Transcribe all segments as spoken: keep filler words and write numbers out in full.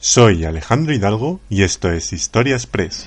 Soy Alejandro Hidalgo y esto es Historia Express.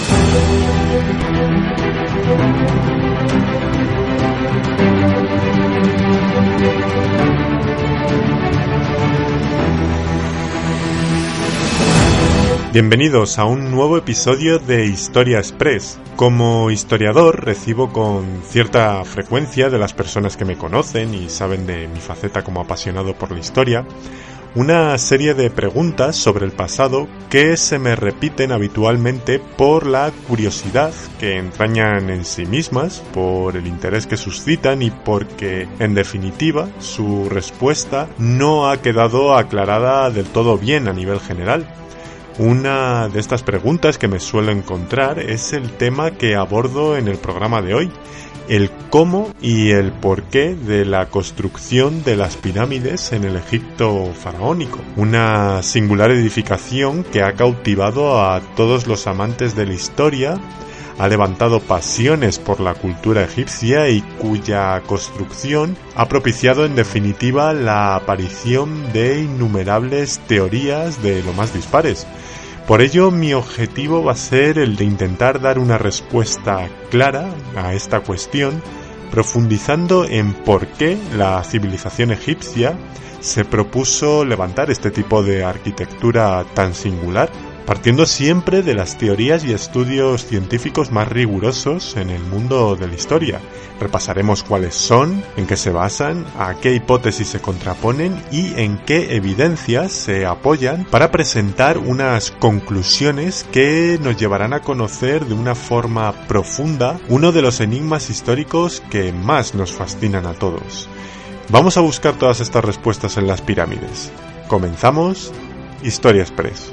Bienvenidos a un nuevo episodio de Historia Express. Como historiador recibo con cierta frecuencia de las personas que me conocen y saben de mi faceta como apasionado por la historia, una serie de preguntas sobre el pasado que se me repiten habitualmente por la curiosidad que entrañan en sí mismas, por el interés que suscitan y porque, en definitiva, su respuesta no ha quedado aclarada del todo bien a nivel general. Una de estas preguntas que me suelo encontrar es el tema que abordo en el programa de hoy, el cómo y el porqué de la construcción de las pirámides en el Egipto faraónico, una singular edificación que ha cautivado a todos los amantes de la historia, ha levantado pasiones por la cultura egipcia y cuya construcción ha propiciado en definitiva la aparición de innumerables teorías de lo más dispares. Por ello, mi objetivo va a ser el de intentar dar una respuesta clara a esta cuestión, profundizando en por qué la civilización egipcia se propuso levantar este tipo de arquitectura tan singular, partiendo siempre de las teorías y estudios científicos más rigurosos en el mundo de la historia. Repasaremos cuáles son, en qué se basan, a qué hipótesis se contraponen y en qué evidencias se apoyan para presentar unas conclusiones que nos llevarán a conocer de una forma profunda uno de los enigmas históricos que más nos fascinan a todos. Vamos a buscar todas estas respuestas en las pirámides. Comenzamos Historia Express.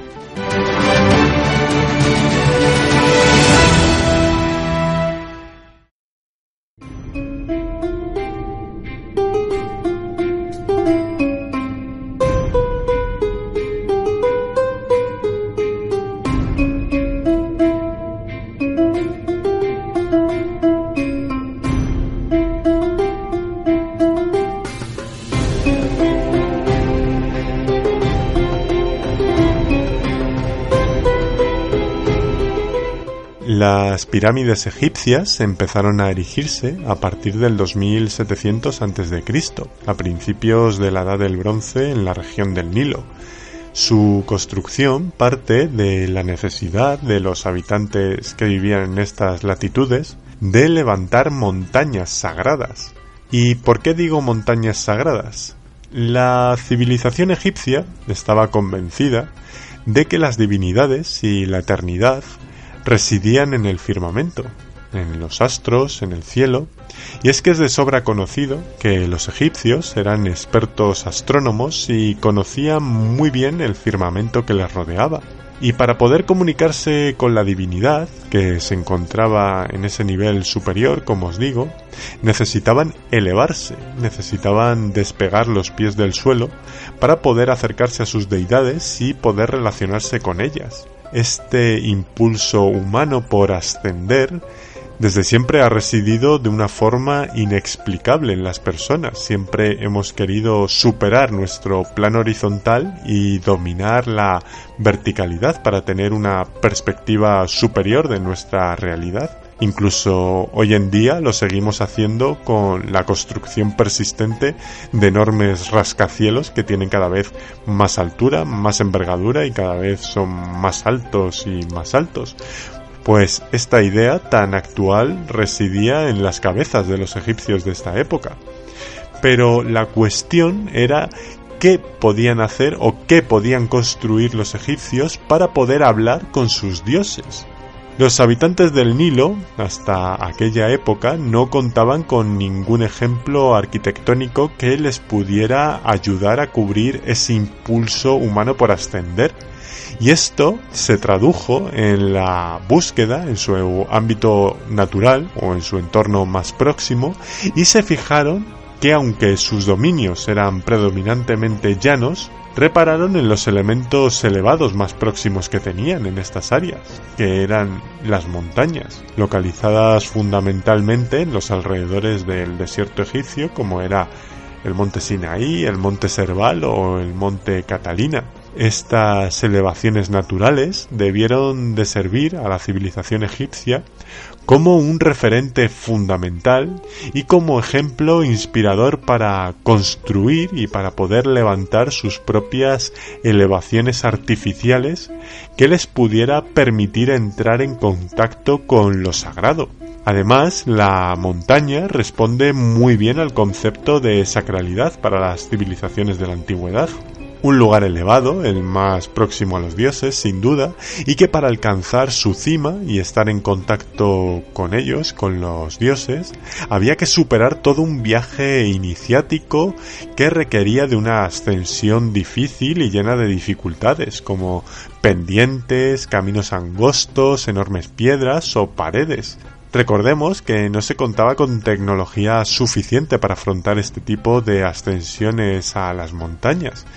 Las pirámides egipcias empezaron a erigirse a partir del dos mil setecientos antes de Cristo, a principios de la Edad del Bronce en la región del Nilo. Su construcción parte de la necesidad de los habitantes que vivían en estas latitudes de levantar montañas sagradas. ¿Y por qué digo montañas sagradas? La civilización egipcia estaba convencida de que las divinidades y la eternidad residían en el firmamento, en los astros, en el cielo, y es que es de sobra conocido que los egipcios eran expertos astrónomos y conocían muy bien el firmamento que les rodeaba. Y para poder comunicarse con la divinidad, que se encontraba en ese nivel superior, como os digo, necesitaban elevarse, necesitaban despegar los pies del suelo para poder acercarse a sus deidades y poder relacionarse con ellas. Este impulso humano por ascender desde siempre ha residido de una forma inexplicable en las personas. Siempre hemos querido superar nuestro plano horizontal y dominar la verticalidad para tener una perspectiva superior de nuestra realidad. Incluso hoy en día lo seguimos haciendo con la construcción persistente de enormes rascacielos que tienen cada vez más altura, más envergadura y cada vez son más altos y más altos. Pues esta idea tan actual residía en las cabezas de los egipcios de esta época. Pero la cuestión era qué podían hacer o qué podían construir los egipcios para poder hablar con sus dioses. Los habitantes del Nilo, hasta aquella época, no contaban con ningún ejemplo arquitectónico que les pudiera ayudar a cubrir ese impulso humano por ascender. Y esto se tradujo en la búsqueda en su ámbito natural o en su entorno más próximo y se fijaron que aunque sus dominios eran predominantemente llanos, repararon en los elementos elevados más próximos que tenían en estas áreas, que eran las montañas, localizadas fundamentalmente en los alrededores del desierto egipcio, como era el monte Sinaí, el monte Serval o el monte Catalina. Estas elevaciones naturales debieron de servir a la civilización egipcia como un referente fundamental y como ejemplo inspirador para construir y para poder levantar sus propias elevaciones artificiales que les pudiera permitir entrar en contacto con lo sagrado. Además, la montaña responde muy bien al concepto de sacralidad para las civilizaciones de la antigüedad. Un lugar elevado, el más próximo a los dioses, sin duda, y que para alcanzar su cima y estar en contacto con ellos, con los dioses, había que superar todo un viaje iniciático que requería de una ascensión difícil y llena de dificultades, como pendientes, caminos angostos, enormes piedras o paredes. Recordemos que no se contaba con tecnología suficiente para afrontar este tipo de ascensiones a las montañas.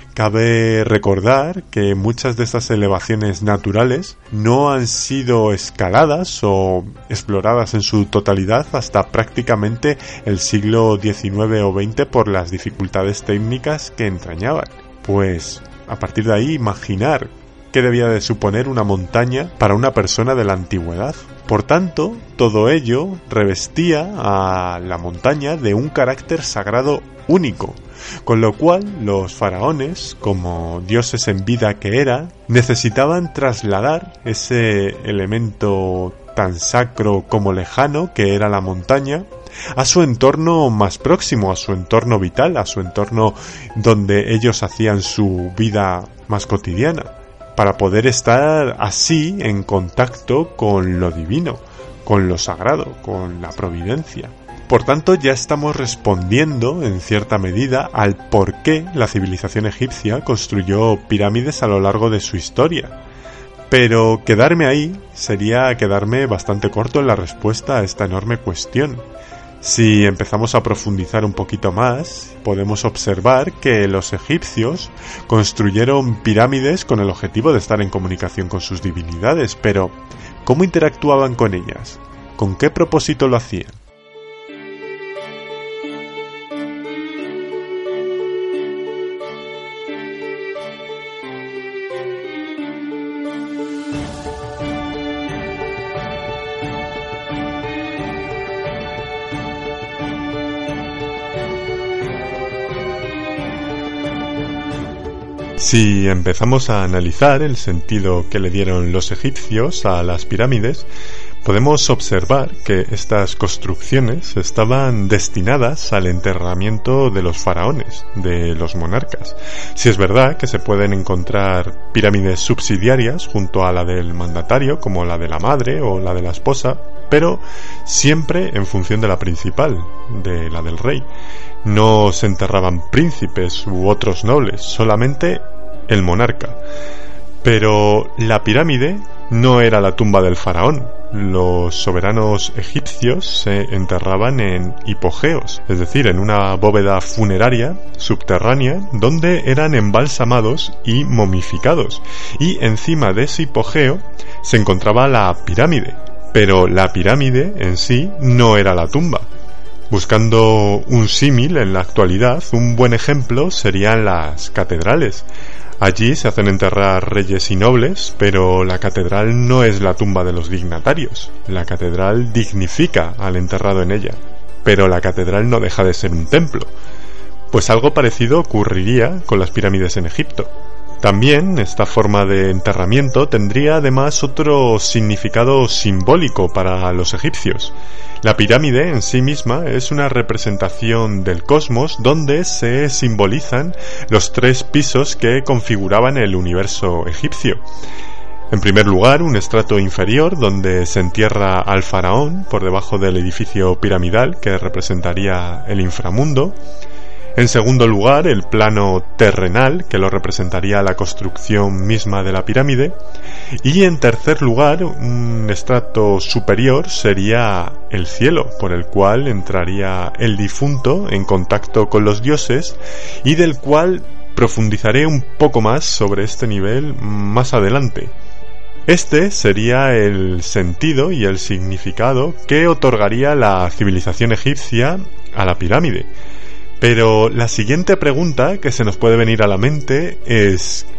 Cabe recordar que muchas de estas elevaciones naturales no han sido escaladas o exploradas en su totalidad hasta prácticamente el siglo diecinueve o veinte por las dificultades técnicas que entrañaban. Pues, a partir de ahí, imaginar qué debía de suponer una montaña para una persona de la antigüedad. Por tanto, todo ello revestía a la montaña de un carácter sagrado único, con lo cual los faraones, como dioses en vida que eran, necesitaban trasladar ese elemento tan sacro como lejano que era la montaña a su entorno más próximo, a su entorno vital, a su entorno donde ellos hacían su vida más cotidiana, para poder estar así en contacto con lo divino, con lo sagrado, con la providencia. Por tanto, ya estamos respondiendo en cierta medida al por qué la civilización egipcia construyó pirámides a lo largo de su historia. Pero quedarme ahí sería quedarme bastante corto en la respuesta a esta enorme cuestión. Si empezamos a profundizar un poquito más, podemos observar que los egipcios construyeron pirámides con el objetivo de estar en comunicación con sus divinidades, pero ¿cómo interactuaban con ellas? ¿Con qué propósito lo hacían? Si empezamos a analizar el sentido que le dieron los egipcios a las pirámides, podemos observar que estas construcciones estaban destinadas al enterramiento de los faraones, de los monarcas. Si es verdad que se pueden encontrar pirámides subsidiarias junto a la del mandatario, como la de la madre o la de la esposa, pero siempre en función de la principal, de la del rey. No se enterraban príncipes u otros nobles, solamente el monarca. Pero la pirámide no era la tumba del faraón. Los soberanos egipcios se enterraban en hipogeos, es decir, en una bóveda funeraria subterránea donde eran embalsamados y momificados. Y encima de ese hipogeo se encontraba la pirámide. Pero la pirámide en sí no era la tumba. Buscando un símil en la actualidad, un buen ejemplo serían las catedrales. Allí se hacen enterrar reyes y nobles, pero la catedral no es la tumba de los dignatarios. La catedral dignifica al enterrado en ella, pero la catedral no deja de ser un templo. Pues algo parecido ocurriría con las pirámides en Egipto. También esta forma de enterramiento tendría además otro significado simbólico para los egipcios. La pirámide en sí misma es una representación del cosmos donde se simbolizan los tres pisos que configuraban el universo egipcio. En primer lugar, un estrato inferior donde se entierra al faraón por debajo del edificio piramidal que representaría el inframundo. En segundo lugar, el plano terrenal, que lo representaría la construcción misma de la pirámide. Y en tercer lugar, un estrato superior sería el cielo, por el cual entraría el difunto en contacto con los dioses y del cual profundizaré un poco más sobre este nivel más adelante. Este sería el sentido y el significado que otorgaría la civilización egipcia a la pirámide. Pero la siguiente pregunta que se nos puede venir a la mente es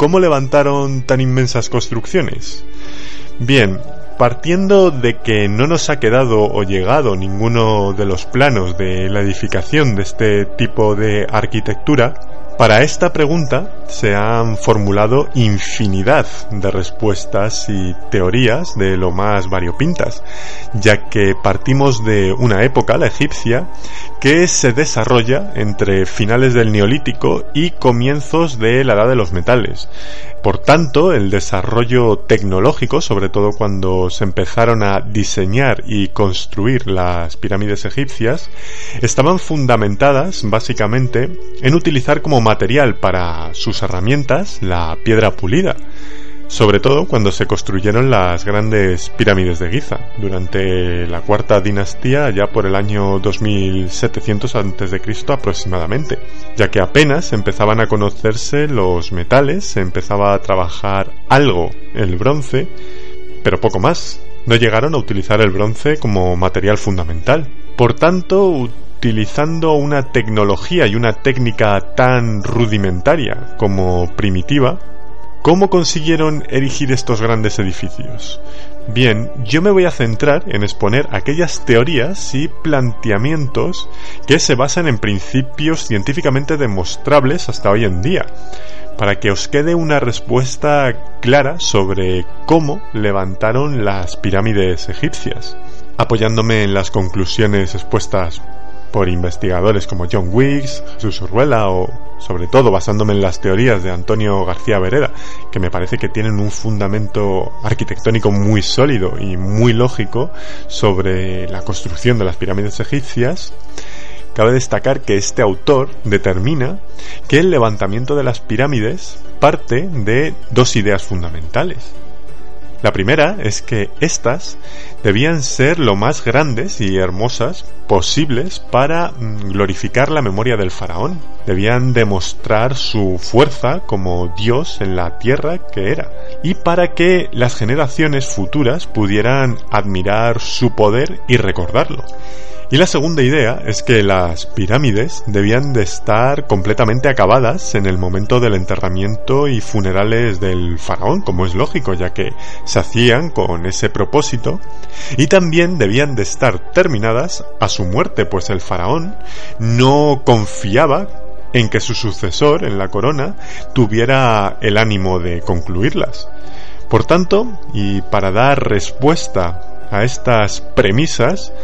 ¿cómo levantaron tan inmensas construcciones? Bien, partiendo de que no nos ha quedado o llegado ninguno de los planos de la edificación de este tipo de arquitectura, para esta pregunta se han formulado infinidad de respuestas y teorías de lo más variopintas, ya que partimos de una época, la egipcia, que se desarrolla entre finales del Neolítico y comienzos de la Edad de los Metales. Por tanto, el desarrollo tecnológico, sobre todo cuando se empezaron a diseñar y construir las pirámides egipcias, estaban fundamentadas básicamente en utilizar como material para sus herramientas la piedra pulida, sobre todo cuando se construyeron las grandes pirámides de Giza durante la cuarta dinastía, ya por el año dos mil setecientos antes de Cristo aproximadamente, ya que apenas empezaban a conocerse los metales, se empezaba a trabajar algo el bronce, pero poco más. No llegaron a utilizar el bronce como material fundamental. Por tanto, utilizando una tecnología y una técnica tan rudimentaria como primitiva, ¿cómo consiguieron erigir estos grandes edificios? Bien, yo me voy a centrar en exponer aquellas teorías y planteamientos que se basan en principios científicamente demostrables hasta hoy en día, para que os quede una respuesta clara sobre cómo levantaron las pirámides egipcias, apoyándome en las conclusiones expuestas por investigadores como John Weeks, Jesús Urruela o, sobre todo, basándome en las teorías de Antonio García Vereda, que me parece que tienen un fundamento arquitectónico muy sólido y muy lógico sobre la construcción de las pirámides egipcias. Cabe destacar que este autor determina que el levantamiento de las pirámides parte de dos ideas fundamentales. La primera es que éstas debían ser lo más grandes y hermosas posibles para glorificar la memoria del faraón. Debían demostrar su fuerza como dios en la tierra que era, y para que las generaciones futuras pudieran admirar su poder y recordarlo. Y la segunda idea es que las pirámides debían de estar completamente acabadas en el momento del enterramiento y funerales del faraón, como es lógico, ya que se hacían con ese propósito, y también debían de estar terminadas a su muerte, pues el faraón no confiaba en que su sucesor en la corona tuviera el ánimo de concluirlas. Por tanto, y para dar respuesta a estas premisas,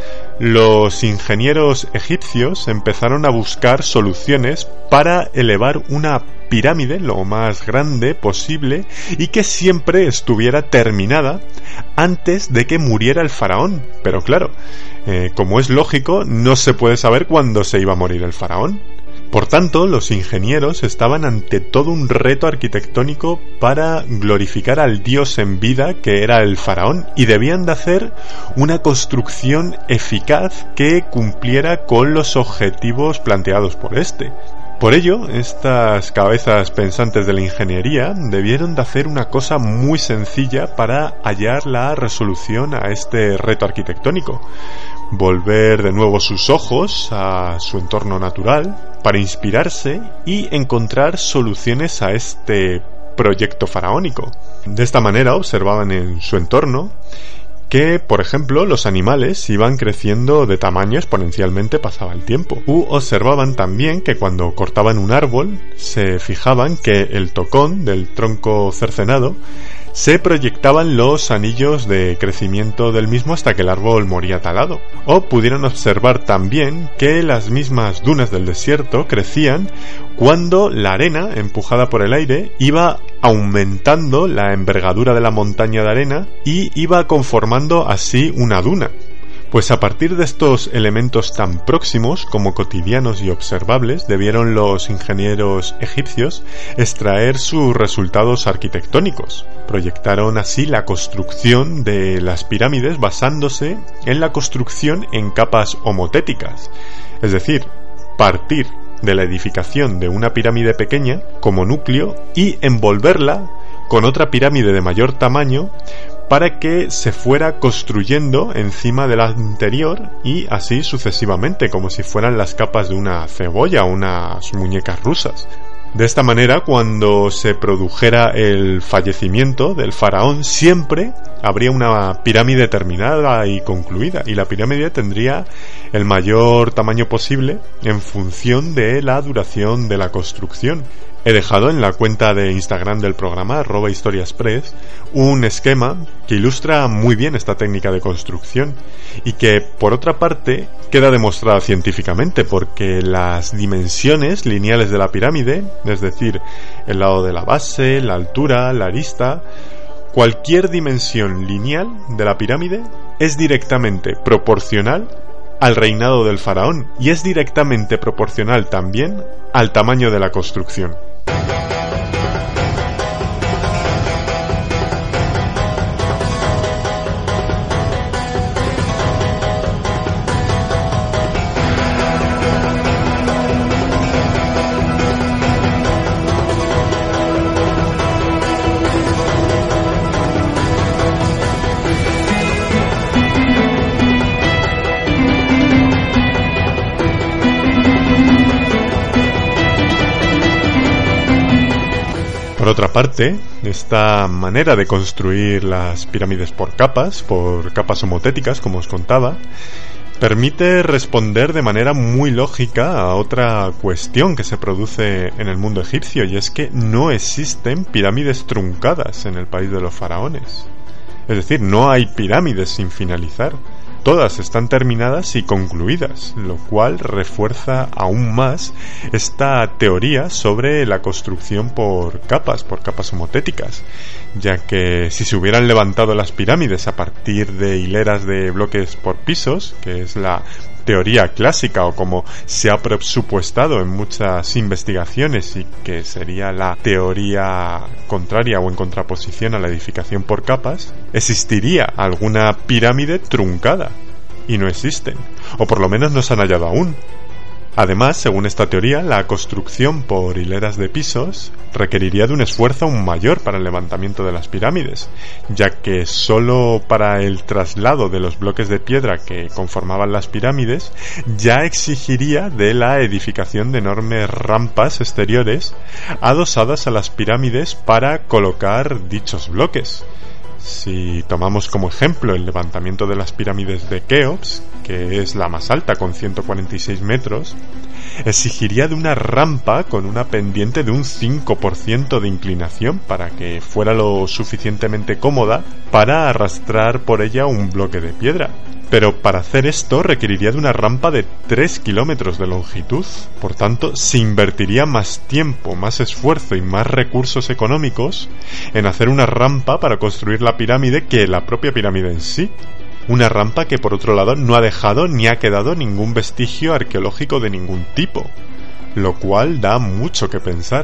los ingenieros egipcios empezaron a buscar soluciones para elevar una pirámide lo más grande posible y que siempre estuviera terminada antes de que muriera el faraón. Pero claro, eh, como es lógico, no se puede saber cuándo se iba a morir el faraón. Por tanto, los ingenieros estaban ante todo un reto arquitectónico para glorificar al dios en vida que era el faraón, y debían de hacer una construcción eficaz que cumpliera con los objetivos planteados por este. Por ello, estas cabezas pensantes de la ingeniería debieron de hacer una cosa muy sencilla para hallar la resolución a este reto arquitectónico: volver de nuevo sus ojos a su entorno natural para inspirarse y encontrar soluciones a este proyecto faraónico. De esta manera observaban en su entorno que, por ejemplo, los animales iban creciendo de tamaño exponencialmente pasaba el tiempo. U observaban también que cuando cortaban un árbol se fijaban que el tocón del tronco cercenado se proyectaban los anillos de crecimiento del mismo hasta que el árbol moría talado. O pudieron observar también que las mismas dunas del desierto crecían cuando la arena, empujada por el aire, iba aumentando la envergadura de la montaña de arena y iba conformando así una duna. Pues a partir de estos elementos tan próximos como cotidianos y observables, debieron los ingenieros egipcios extraer sus resultados arquitectónicos. Proyectaron así la construcción de las pirámides basándose en la construcción en capas homotéticas, es decir, partir de la edificación de una pirámide pequeña como núcleo y envolverla con otra pirámide de mayor tamaño para que se fuera construyendo encima de la anterior y así sucesivamente, como si fueran las capas de una cebolla o unas muñecas rusas. De esta manera, cuando se produjera el fallecimiento del faraón, siempre habría una pirámide terminada y concluida, y la pirámide tendría el mayor tamaño posible en función de la duración de la construcción. He dejado en la cuenta de Instagram del programa, arroba historiaspress, un esquema que ilustra muy bien esta técnica de construcción y que, por otra parte, queda demostrada científicamente porque las dimensiones lineales de la pirámide, es decir, el lado de la base, la altura, la arista, cualquier dimensión lineal de la pirámide es directamente proporcional al reinado del faraón y es directamente proporcional también al tamaño de la construcción. Por otra parte, esta manera de construir las pirámides por capas, por capas homotéticas, como os contaba, permite responder de manera muy lógica a otra cuestión que se produce en el mundo egipcio, y es que no existen pirámides truncadas en el país de los faraones. Es decir, no hay pirámides sin finalizar. Todas están terminadas y concluidas, lo cual refuerza aún más esta teoría sobre la construcción por capas, por capas homotéticas, ya que si se hubieran levantado las pirámides a partir de hileras de bloques por pisos, que es la teoría clásica o como se ha presupuestado en muchas investigaciones y que sería la teoría contraria o en contraposición a la edificación por capas, existiría alguna pirámide truncada y no existen, o por lo menos no se han hallado aún. Además, según esta teoría, la construcción por hileras de pisos requeriría de un esfuerzo aún mayor para el levantamiento de las pirámides, ya que solo para el traslado de los bloques de piedra que conformaban las pirámides ya exigiría de la edificación de enormes rampas exteriores adosadas a las pirámides para colocar dichos bloques. Si tomamos como ejemplo el levantamiento de las pirámides de Keops, que es la más alta con ciento cuarenta y seis metros, exigiría de una rampa con una pendiente de un cinco por ciento de inclinación para que fuera lo suficientemente cómoda para arrastrar por ella un bloque de piedra. Pero para hacer esto requeriría de una rampa de tres kilómetros de longitud. Por tanto, se invertiría más tiempo, más esfuerzo y más recursos económicos en hacer una rampa para construir la pirámide que la propia pirámide en sí. Una rampa que, por otro lado, no ha dejado ni ha quedado ningún vestigio arqueológico de ningún tipo, lo cual da mucho que pensar.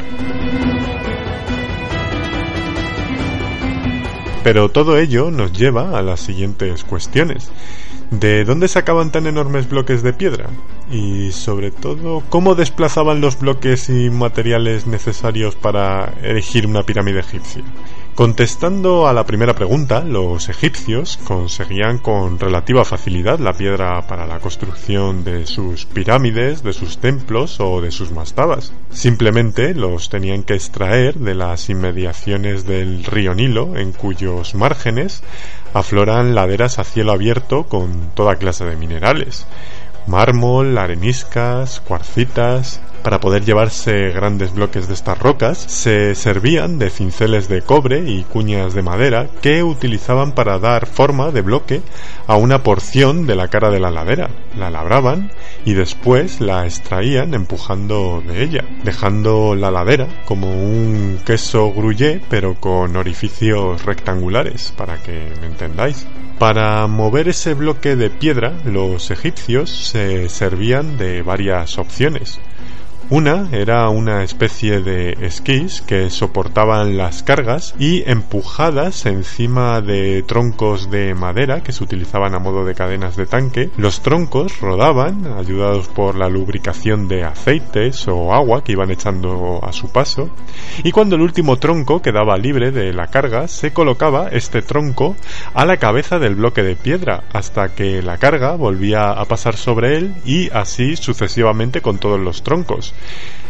Pero todo ello nos lleva a las siguientes cuestiones. ¿De dónde sacaban tan enormes bloques de piedra? Y sobre todo, ¿cómo desplazaban los bloques y materiales necesarios para erigir una pirámide egipcia? Contestando a la primera pregunta, los egipcios conseguían con relativa facilidad la piedra para la construcción de sus pirámides, de sus templos o de sus mastabas. Simplemente los tenían que extraer de las inmediaciones del río Nilo, en cuyos márgenes afloran laderas a cielo abierto con toda clase de minerales: mármol, areniscas, cuarcitas. Para poder llevarse grandes bloques de estas rocas, se servían de cinceles de cobre y cuñas de madera que utilizaban para dar forma de bloque a una porción de la cara de la ladera. La labraban y después la extraían empujando de ella, dejando la ladera como un queso gruyère pero con orificios rectangulares, para que me entendáis. Para mover ese bloque de piedra, los egipcios se servían de varias opciones. Una era una especie de esquís que soportaban las cargas y empujadas encima de troncos de madera que se utilizaban a modo de cadenas de tanque. Los troncos rodaban, ayudados por la lubricación de aceites o agua que iban echando a su paso, y cuando el último tronco quedaba libre de la carga, se colocaba este tronco a la cabeza del bloque de piedra hasta que la carga volvía a pasar sobre él, y así sucesivamente con todos los troncos.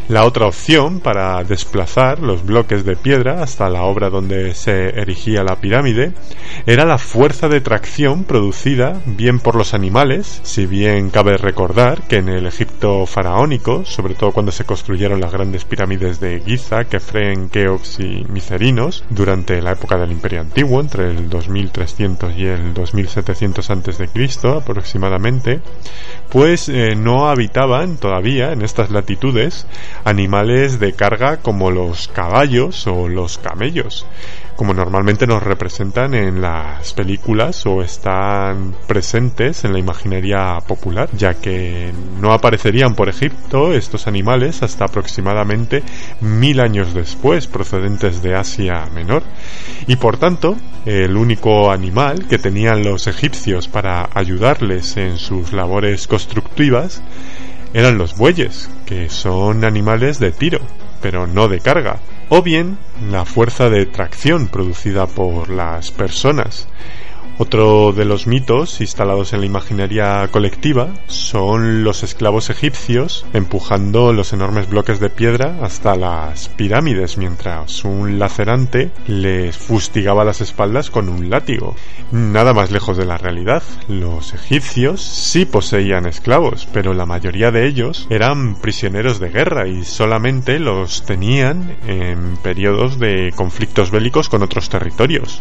La otra opción para desplazar los bloques de piedra hasta la obra donde se erigía la pirámide era la fuerza de tracción producida bien por los animales, si bien cabe recordar que en el Egipto faraónico, sobre todo cuando se construyeron las grandes pirámides de Giza, Kefren, Keops y Micerinos, durante la época del Imperio Antiguo, entre el dos mil trescientos y el dos mil setecientos antes de Cristo aproximadamente, pues eh, no habitaban todavía en estas latitudes animales de carga como los caballos o los camellos, como normalmente nos representan en las películas o están presentes en la imaginería popular, ya que no aparecerían por Egipto estos animales hasta aproximadamente mil años después, procedentes de Asia Menor, y por tanto el único animal que tenían los egipcios para ayudarles en sus labores constructivas eran los bueyes, que son animales de tiro, pero no de carga, o bien la fuerza de tracción producida por las personas. Otro de los mitos instalados en la imaginería colectiva son los esclavos egipcios empujando los enormes bloques de piedra hasta las pirámides mientras un lacerante les fustigaba las espaldas con un látigo. Nada más lejos de la realidad. Los egipcios sí poseían esclavos, pero la mayoría de ellos eran prisioneros de guerra y solamente los tenían en periodos de conflictos bélicos con otros territorios.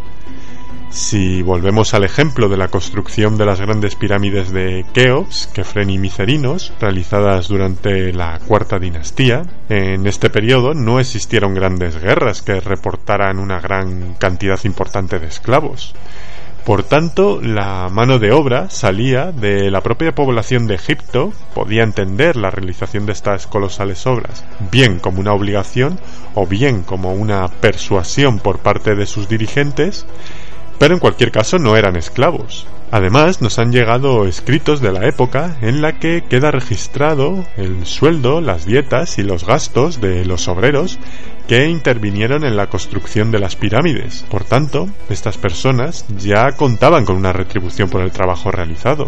Si volvemos al ejemplo de la construcción de las grandes pirámides de Keops, Kefren y Micerinos, realizadas durante la cuarta dinastía, en este periodo no existieron grandes guerras que reportaran una gran cantidad importante de esclavos. Por tanto, la mano de obra salía de la propia población de Egipto, podía entender la realización de estas colosales obras, bien como una obligación o bien como una persuasión por parte de sus dirigentes, pero en cualquier caso no eran esclavos. Además, nos han llegado escritos de la época en la que queda registrado el sueldo, las dietas y los gastos de los obreros que intervinieron en la construcción de las pirámides. Por tanto, estas personas ya contaban con una retribución por el trabajo realizado.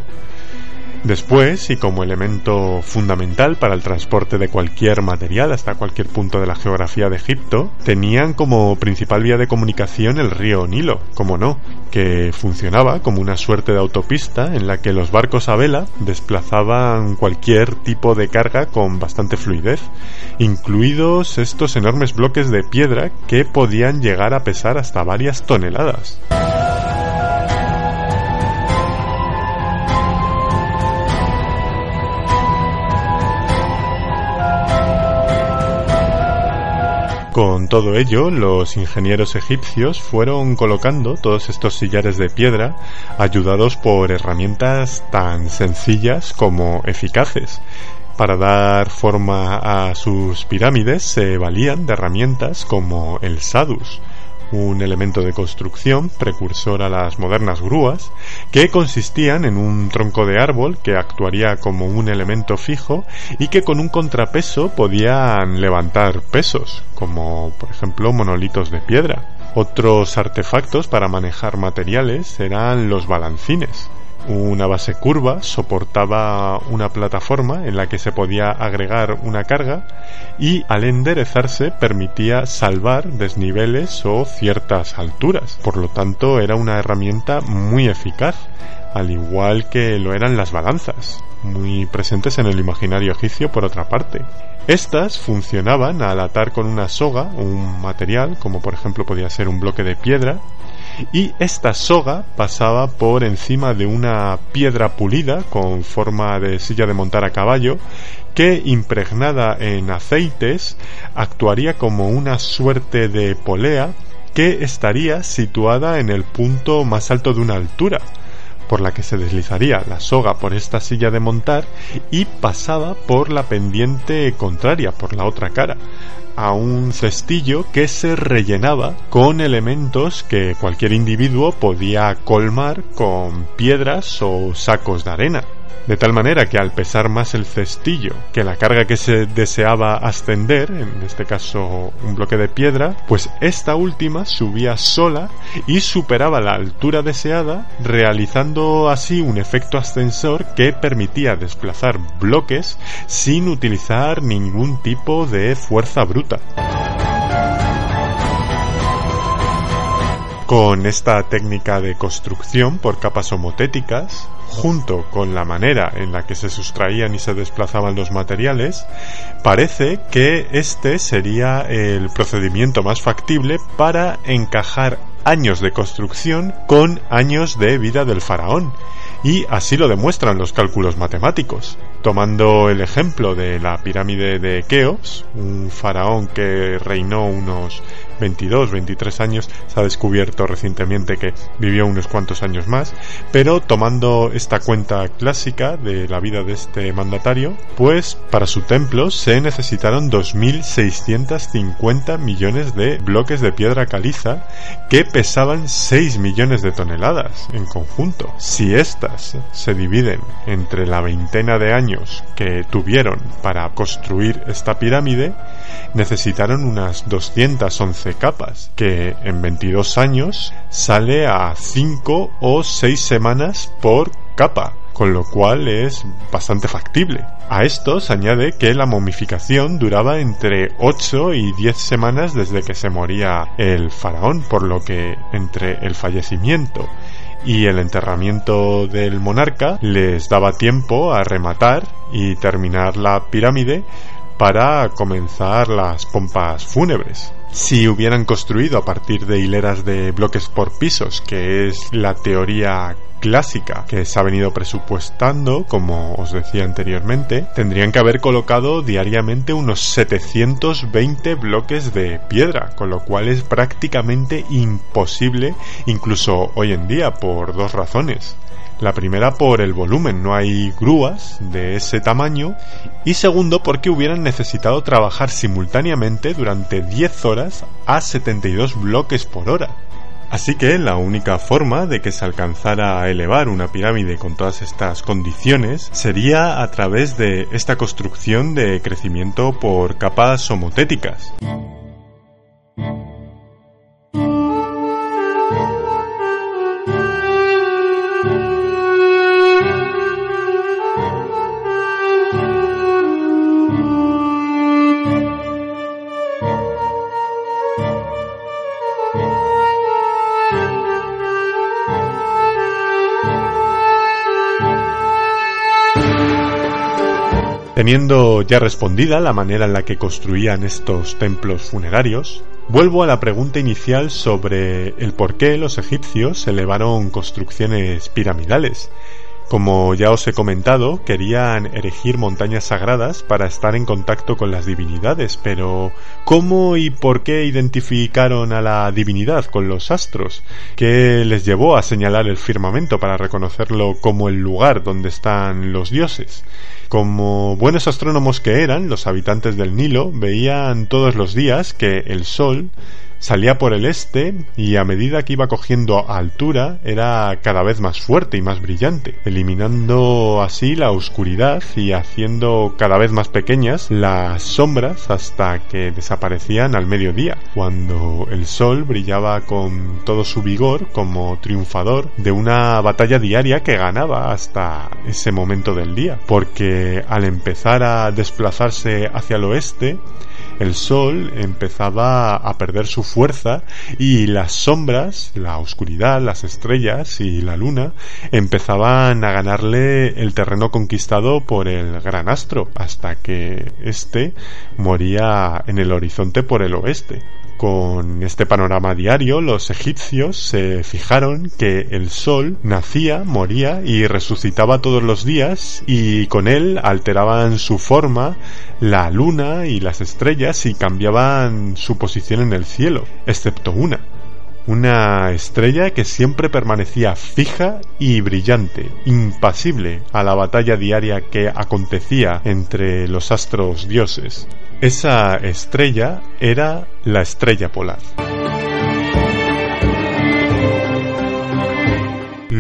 Después, y como elemento fundamental para el transporte de cualquier material hasta cualquier punto de la geografía de Egipto, tenían como principal vía de comunicación el río Nilo, como no, que funcionaba como una suerte de autopista en la que los barcos a vela desplazaban cualquier tipo de carga con bastante fluidez, incluidos estos enormes bloques de piedra que podían llegar a pesar hasta varias toneladas. Con todo ello, los ingenieros egipcios fueron colocando todos estos sillares de piedra ayudados por herramientas tan sencillas como eficaces. Para dar forma a sus pirámides se valían de herramientas como el sadus, un elemento de construcción precursor a las modernas grúas, que consistían en un tronco de árbol que actuaría como un elemento fijo y que con un contrapeso podían levantar pesos, como por ejemplo monolitos de piedra. Otros artefactos para manejar materiales eran los balancines. Una base curva soportaba una plataforma en la que se podía agregar una carga y al enderezarse permitía salvar desniveles o ciertas alturas. Por lo tanto, era una herramienta muy eficaz, al igual que lo eran las balanzas, muy presentes en el imaginario egipcio por otra parte. Estas funcionaban al atar con una soga un material, como por ejemplo podía ser un bloque de piedra, y esta soga pasaba por encima de una piedra pulida con forma de silla de montar a caballo que, impregnada en aceites, actuaría como una suerte de polea que estaría situada en el punto más alto de una altura, por la que se deslizaría la soga por esta silla de montar y pasaba por la pendiente contraria, por la otra cara, a un cestillo que se rellenaba con elementos que cualquier individuo podía colmar con piedras o sacos de arena. de tal manera que al pesar más el cestillo que la carga que se deseaba ascender, en este caso un bloque de piedra, pues esta última subía sola y superaba la altura deseada, realizando así un efecto ascensor que permitía desplazar bloques sin utilizar ningún tipo de fuerza bruta. Con esta técnica de construcción por capas homotéticas, junto con la manera en la que se sustraían y se desplazaban los materiales, parece que este sería el procedimiento más factible para encajar años de construcción con años de vida del faraón, y así lo demuestran los cálculos matemáticos. Tomando el ejemplo de la pirámide de Keops, un faraón que reinó unos veintidós, veintitrés años, se ha descubierto recientemente que vivió unos cuantos años más, pero tomando esta cuenta clásica de la vida de este mandatario, pues para su templo se necesitaron dos mil seiscientos cincuenta millones de bloques de piedra caliza que pesaban seis millones de toneladas en conjunto. Si estas se dividen entre la veintena de años que tuvieron para construir esta pirámide, necesitaron unas doscientas once capas, que en veintidós años sale a cinco o seis semanas por capa, con lo cual es bastante factible. A esto se añade que la momificación duraba entre ocho y diez semanas desde que se moría el faraón, por lo que entre el fallecimiento y el enterramiento del monarca les daba tiempo a rematar y terminar la pirámide para comenzar las pompas fúnebres. Si hubieran construido a partir de hileras de bloques por pisos, que es la teoría clásica que se ha venido presupuestando, como os decía anteriormente, tendrían que haber colocado diariamente unos setecientos veinte bloques de piedra, con lo cual es prácticamente imposible incluso hoy en día, por dos razones. La primera, por el volumen, no hay grúas de ese tamaño, y segundo, porque hubieran necesitado trabajar simultáneamente durante diez horas a setenta y dos bloques por hora. Así que la única forma de que se alcanzara a elevar una pirámide con todas estas condiciones sería a través de esta construcción de crecimiento por capas homotéticas. Teniendo ya respondida la manera en la que construían estos templos funerarios, vuelvo a la pregunta inicial sobre el por qué los egipcios elevaron construcciones piramidales. Como ya os he comentado, querían erigir montañas sagradas para estar en contacto con las divinidades, pero ¿cómo y por qué identificaron a la divinidad con los astros? ¿Qué les llevó a señalar el firmamento para reconocerlo como el lugar donde están los dioses? Como buenos astrónomos que eran, los habitantes del Nilo veían todos los días que el sol salía por el este y a medida que iba cogiendo altura era cada vez más fuerte y más brillante, eliminando así la oscuridad y haciendo cada vez más pequeñas las sombras hasta que desaparecían al mediodía, cuando el sol brillaba con todo su vigor como triunfador de una batalla diaria que ganaba hasta ese momento del día, porque al empezar a desplazarse hacia el oeste, el sol empezaba a perder su fuerza y las sombras, la oscuridad, las estrellas y la luna empezaban a ganarle el terreno conquistado por el gran astro, hasta que éste moría en el horizonte por el oeste. Con este panorama diario, los egipcios se fijaron que el sol nacía, moría y resucitaba todos los días, y con él alteraban su forma la luna y las estrellas y cambiaban su posición en el cielo, excepto una. Una estrella que siempre permanecía fija y brillante, impasible a la batalla diaria que acontecía entre los astros dioses. Esa estrella era la estrella polar.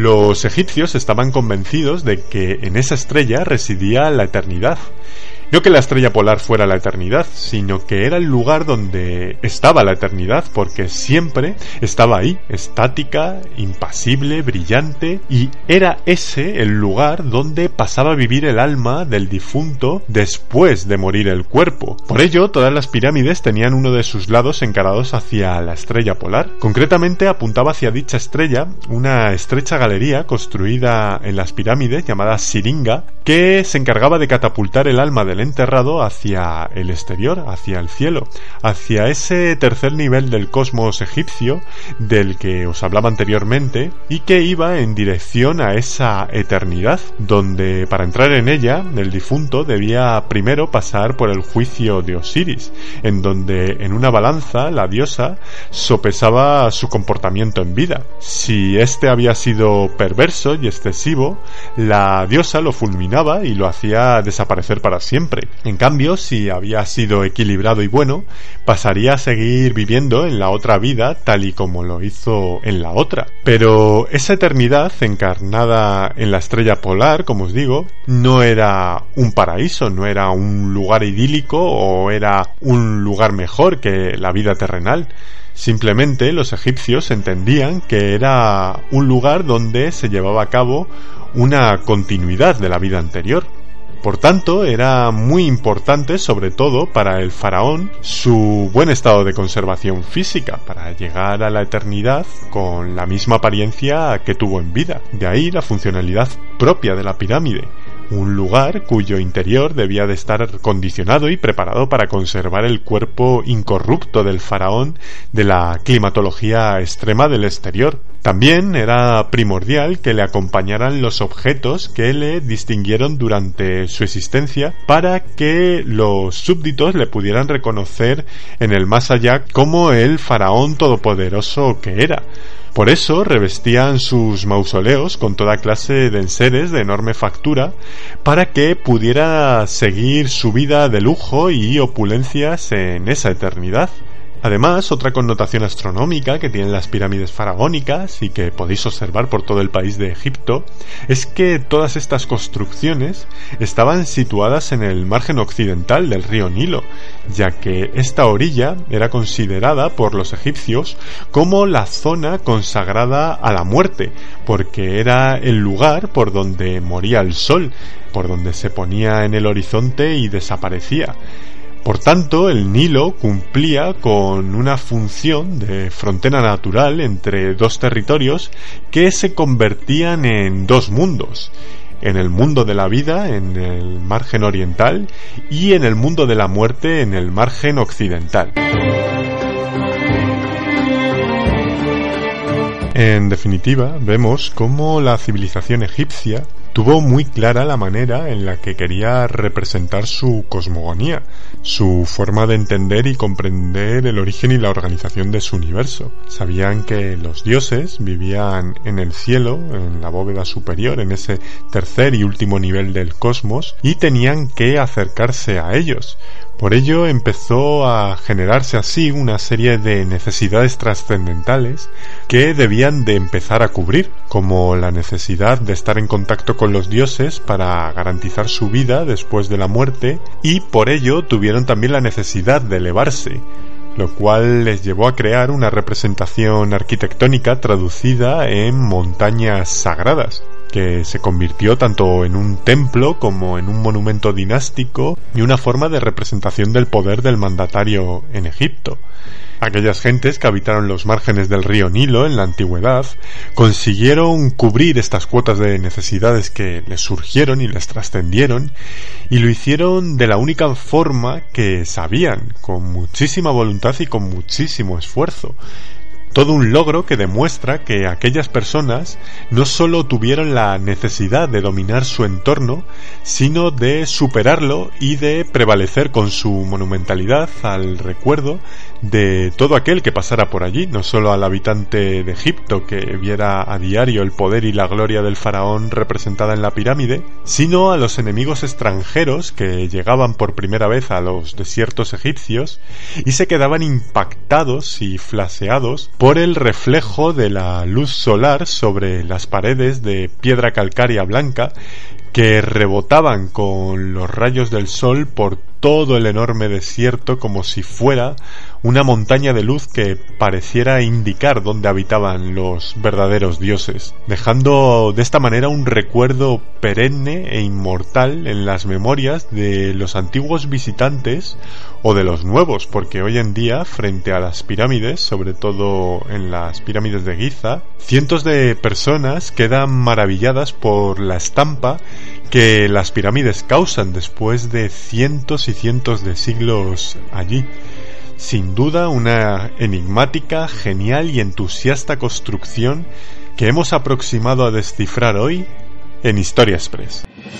Los egipcios estaban convencidos de que en esa estrella residía la eternidad. No que la estrella polar fuera la eternidad, sino que era el lugar donde estaba la eternidad, porque siempre estaba ahí, estática, impasible, brillante, y era ese el lugar donde pasaba a vivir el alma del difunto después de morir el cuerpo. Por ello, todas las pirámides tenían uno de sus lados encarados hacia la estrella polar. Concretamente, apuntaba hacia dicha estrella una estrecha galería construida en las pirámides llamada siringa, que se encargaba de catapultar el alma del enterrado hacia el exterior, hacia el cielo, hacia ese tercer nivel del cosmos egipcio del que os hablaba anteriormente, y que iba en dirección a esa eternidad, donde para entrar en ella el difunto debía primero pasar por el juicio de Osiris, en donde en una balanza la diosa sopesaba su comportamiento en vida. Si éste había sido perverso y excesivo, la diosa lo fulminaba y lo hacía desaparecer para siempre. En cambio, si había sido equilibrado y bueno, pasaría a seguir viviendo en la otra vida tal y como lo hizo en la otra. Pero esa eternidad encarnada en la estrella polar, como os digo, no era un paraíso, no era un lugar idílico o era un lugar mejor que la vida terrenal. Simplemente los egipcios entendían que era un lugar donde se llevaba a cabo una continuidad de la vida anterior. Por tanto, era muy importante, sobre todo para el faraón, su buen estado de conservación física, para llegar a la eternidad con la misma apariencia que tuvo en vida. De ahí la funcionalidad propia de la pirámide. Un lugar cuyo interior debía de estar condicionado y preparado para conservar el cuerpo incorrupto del faraón de la climatología extrema del exterior. También era primordial que le acompañaran los objetos que le distinguieron durante su existencia para que los súbditos le pudieran reconocer en el más allá como el faraón todopoderoso que era. Por eso revestían sus mausoleos con toda clase de enseres de enorme factura para que pudiera seguir su vida de lujo y opulencias en esa eternidad. Además, otra connotación astronómica que tienen las pirámides faraónicas y que podéis observar por todo el país de Egipto es que todas estas construcciones estaban situadas en el margen occidental del río Nilo, ya que esta orilla era considerada por los egipcios como la zona consagrada a la muerte, porque era el lugar por donde moría el sol, por donde se ponía en el horizonte y desaparecía. Por tanto, el Nilo cumplía con una función de frontera natural entre dos territorios que se convertían en dos mundos. En el mundo de la vida, en el margen oriental, y en el mundo de la muerte, en el margen occidental. En definitiva, vemos cómo la civilización egipcia tuvo muy clara la manera en la que quería representar su cosmogonía, su forma de entender y comprender el origen y la organización de su universo. Sabían que los dioses vivían en el cielo, en la bóveda superior, en ese tercer y último nivel del cosmos, y tenían que acercarse a ellos. Por ello empezó a generarse así una serie de necesidades trascendentales que debían de empezar a cubrir, como la necesidad de estar en contacto con los dioses para garantizar su vida después de la muerte, y por ello tuvieron también la necesidad de elevarse, lo cual les llevó a crear una representación arquitectónica traducida en montañas sagradas, que se convirtió tanto en un templo como en un monumento dinástico y una forma de representación del poder del mandatario en Egipto. Aquellas gentes que habitaron los márgenes del río Nilo en la antigüedad consiguieron cubrir estas cuotas de necesidades que les surgieron y les trascendieron, y lo hicieron de la única forma que sabían, con muchísima voluntad y con muchísimo esfuerzo. Todo un logro que demuestra que aquellas personas no solo tuvieron la necesidad de dominar su entorno, sino de superarlo y de prevalecer con su monumentalidad al recuerdo de todo aquel que pasara por allí, no solo al habitante de Egipto que viera a diario el poder y la gloria del faraón representada en la pirámide, sino a los enemigos extranjeros que llegaban por primera vez a los desiertos egipcios y se quedaban impactados y flaseados por el reflejo de la luz solar sobre las paredes de piedra calcárea blanca que rebotaban con los rayos del sol por todo el enorme desierto como si fuera una montaña de luz que pareciera indicar dónde habitaban los verdaderos dioses, dejando de esta manera un recuerdo perenne e inmortal en las memorias de los antiguos visitantes o de los nuevos, porque hoy en día, frente a las pirámides, sobre todo en las pirámides de Giza, cientos de personas quedan maravilladas por la estampa que las pirámides causan después de cientos y cientos de siglos allí. Sin duda una enigmática, genial y entusiasta construcción que hemos aproximado a descifrar hoy en Historia Express.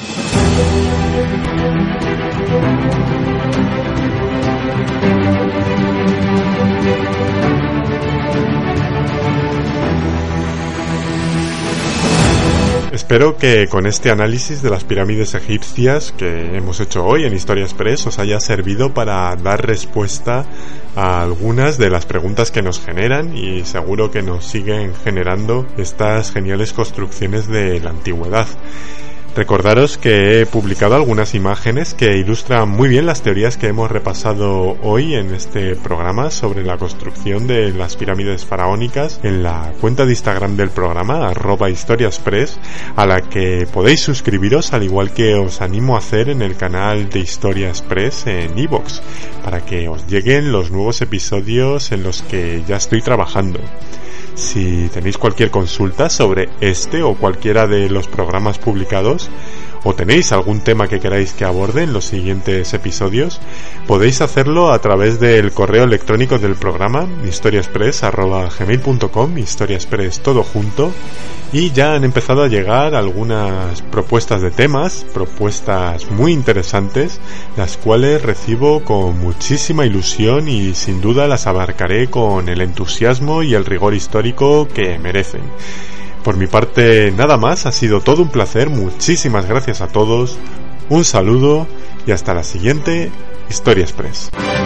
Espero que con este análisis de las pirámides egipcias que hemos hecho hoy en Historia Express os haya servido para dar respuesta a algunas de las preguntas que nos generan y seguro que nos siguen generando estas geniales construcciones de la antigüedad. Recordaros que he publicado algunas imágenes que ilustran muy bien las teorías que hemos repasado hoy en este programa sobre la construcción de las pirámides faraónicas en la cuenta de Instagram del programa, arroba historiaexpress, a la que podéis suscribiros, al igual que os animo a hacer en el canal de Historia Express en iVoox, para que os lleguen los nuevos episodios en los que ya estoy trabajando. Si tenéis cualquier consulta sobre este o cualquiera de los programas publicados, o tenéis algún tema que queráis que aborde en los siguientes episodios, podéis hacerlo a través del correo electrónico del programa, historiaexpress arroba gmail punto com, historiaexpress todo junto, y ya han empezado a llegar algunas propuestas de temas, propuestas muy interesantes, las cuales recibo con muchísima ilusión y sin duda las abarcaré con el entusiasmo y el rigor histórico que merecen. Por mi parte nada más, ha sido todo un placer, muchísimas gracias a todos, un saludo y hasta la siguiente Historia Express.